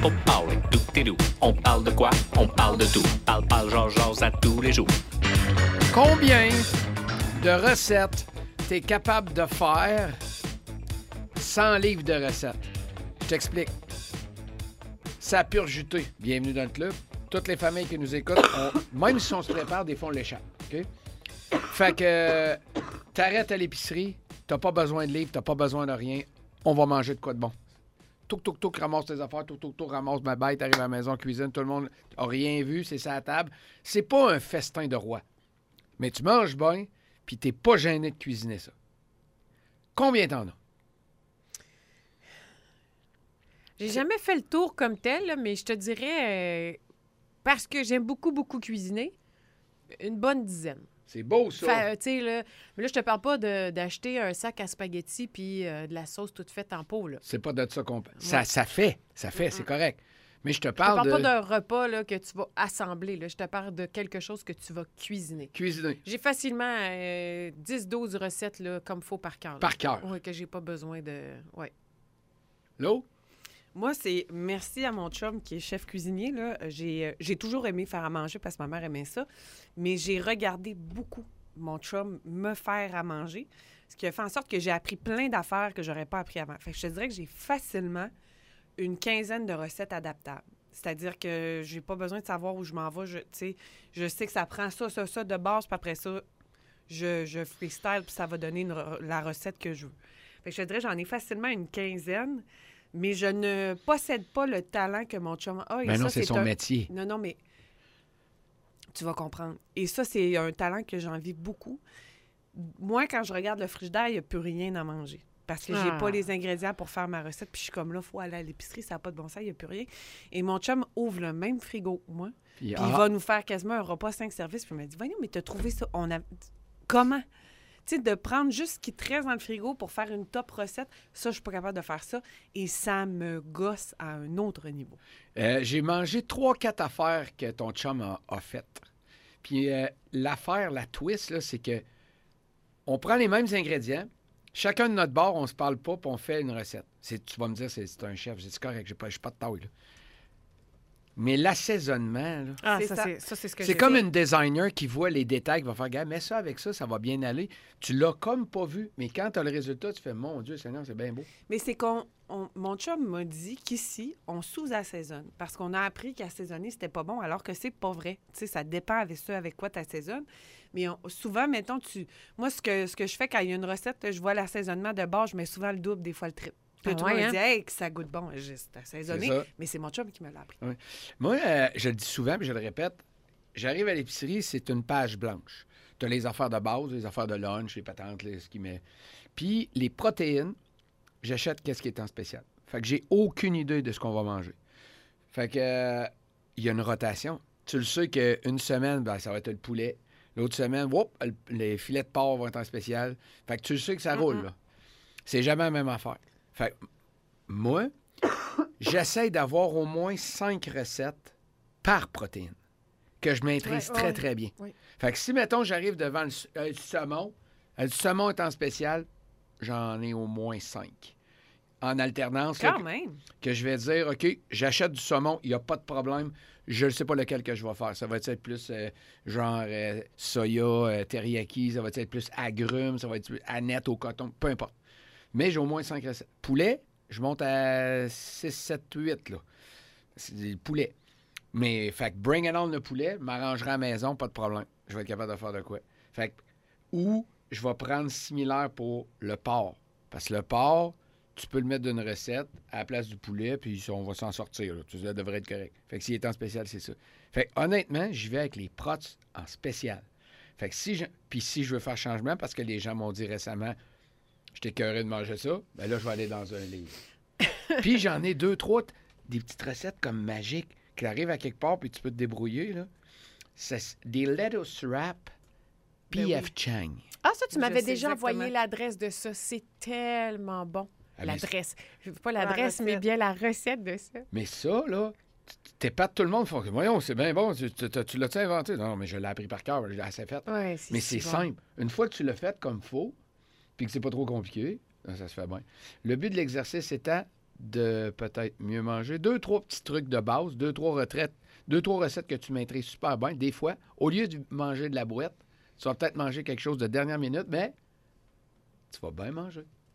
parler. Tout-ti-dou. On parle de quoi? On parle de tout. Parle, jase à tous les jours. Combien de recettes t'es capable de faire 100 livres de recettes? Je t'explique. Ça pure jutée. Bienvenue dans le club. Toutes les familles qui nous écoutent, même si on se prépare, des fois on l'échappe. OK? Fait que t'arrêtes à l'épicerie, t'as pas besoin de livres, t'as pas besoin de rien. On va manger de quoi de bon. Touk, ramasse tes affaires, touk, ramasse ma bête, arrive à la maison, cuisine, tout le monde a rien vu, c'est ça à table. C'est pas un festin de roi. Mais tu manges bien, puis t'es pas gêné de cuisiner ça. Combien t'en as? J'ai jamais fait le tour comme tel, là, mais je te dirais, parce que j'aime beaucoup cuisiner, une bonne dizaine. C'est beau, ça. Tu sais, là, mais là, je te parle pas d'acheter un sac à spaghettis puis de la sauce toute faite en pot, là. C'est pas de ça qu'on parle. Ça fait, c'est correct. Mais je te Je te parle parle de... pas d'un repas là, que tu vas assembler. Là. Je te parle de quelque chose que tu vas cuisiner. Cuisiner. J'ai facilement 10-12 recettes là, comme faut par cœur. Par cœur. Oui, que j'ai pas besoin de... Ouais. L'eau? Moi, c'est merci à mon chum qui est chef cuisinier. Là. J'ai toujours aimé faire à manger parce que ma mère aimait ça. Mais j'ai regardé beaucoup mon chum me faire à manger, ce qui a fait en sorte que j'ai appris plein d'affaires que j'aurais pas appris avant. Fait que je te dirais que j'ai facilement une quinzaine de recettes adaptables. C'est-à-dire que j'ai pas besoin de savoir où je m'en vais. Je sais que ça prend ça de base, puis après ça, je freestyle, puis ça va donner la recette que je veux. Fait que je te dirais, j'en ai facilement une quinzaine, mais je ne possède pas le talent que mon chum a. Ben non, c'est son métier. Non, mais tu vas comprendre. Et ça, c'est un talent que j'envie beaucoup. Moi, quand je regarde le frigidaire, il n'y a plus rien à manger. Parce que j'ai pas les ingrédients pour faire ma recette. Puis je suis comme là, il faut aller à l'épicerie, ça n'a pas de bon sens, il n'y a plus rien. Et mon chum ouvre le même frigo que moi. Puis il va nous faire quasiment un repas 5 services. Puis il m'a dit, voyons, mais t'as trouvé ça. Comment? Tu sais, de prendre juste ce qui te reste dans le frigo pour faire une top recette, ça, je suis pas capable de faire ça. Et ça me gosse à un autre niveau. J'ai mangé 3-4 affaires que ton chum a faites. Puis l'affaire, la twist, là, c'est que on prend les mêmes ingrédients. Chacun de notre bord, on se parle pas, puis on fait une recette. Tu vas me dire, c'est un chef. C'est correct, je suis pas de taille, là. Mais l'assaisonnement, là, C'est ce que c'est comme une designer qui voit les détails, qui va faire, gars, mets ça avec ça, ça va bien aller. Tu l'as comme pas vu, mais quand tu as le résultat, tu fais, mon Dieu, Seigneur, c'est bien beau. Mais c'est mon chum m'a dit qu'ici, on sous-assaisonne. Parce qu'on a appris qu'assaisonner, c'était pas bon, alors que c'est pas vrai. Tu sais, ça dépend avec quoi tu assaisonnes. Mais souvent, mettons, moi, ce que je fais quand il y a une recette, je vois l'assaisonnement de base, je mets souvent le double, des fois le triple. Puis tout le monde me dit, hey, que ça goûte bon. C'est assaisonné, mais c'est mon chum qui me l'a appris. Oui. Moi, je le dis souvent, puis je le répète, j'arrive à l'épicerie, c'est une page blanche. Tu as les affaires de base, les affaires de lunch, les patentes, ce qui met. Puis les protéines, j'achète qu'est-ce qui est en spécial. Fait que j'ai aucune idée de ce qu'on va manger. Fait que il y a une rotation. Tu le sais qu'une semaine, ben, ça va être le poulet. L'autre semaine, les filets de porc vont être en spécial. Fait que tu le sais que ça roule, là. C'est jamais la même affaire. Fait que moi, j'essaie d'avoir au moins 5 recettes par protéine que je maîtrise très bien. Oui. Fait que si, mettons, j'arrive devant le saumon est en spécial, j'en ai au moins 5. En alternance. Quand là, même. que je vais dire, OK, j'achète du saumon, il n'y a pas de problème. Je ne sais pas lequel que je vais faire. Ça va être plus soya, teriyaki, ça va être plus agrumes, ça va être plus aneth au coton, peu importe. Mais j'ai au moins 5 recettes. Poulet, je monte à 6, 7, 8, là. C'est du poulet. Mais, fait que bring it on le poulet, m'arrangerai à la maison, pas de problème. Je vais être capable de faire de quoi. Fait que, ou je vais prendre similaire pour le porc. Parce que le porc, tu peux le mettre d'une recette à la place du poulet, puis on va s'en sortir. Là. Ça devrait être correct. Fait que s'il est en spécial, c'est ça. Fait que, honnêtement, j'y vais avec les prots en spécial. Fait que si je veux faire changement, parce que les gens m'ont dit récemment, j'étais écœuré de manger ça, ben là, je vais aller dans un livre. Puis j'en ai 2, 3, des petites recettes comme magiques qui arrivent à quelque part, puis tu peux te débrouiller, là. C'est des lettuce wrap P.F. Chang. Ah, ça, tu m'avais sais déjà exactement. envoyé l'adresse de ça. C'est tellement bon. Ah, L'adresse. Pas l'adresse, La mais recette. bien la recette de ça. Mais ça, là, t'épates tout le monde. Faut que, voyons, c'est bien bon. Tu l'as-tu inventé? Non, mais je l'ai appris par cœur. Je l'ai assez fait. Ouais, Mais c'est bon. simple. Une fois que tu l'as fait comme il faut, puis que c'est pas trop compliqué, ça se fait bien. Le but de l'exercice étant de peut-être mieux manger. 2-3 petits trucs de base, 2-3 retraites, 2-3 recettes que tu maîtrises super bien. Des fois, au lieu de manger de la brouette, tu vas peut-être manger quelque chose de dernière minute, mais tu vas bien manger.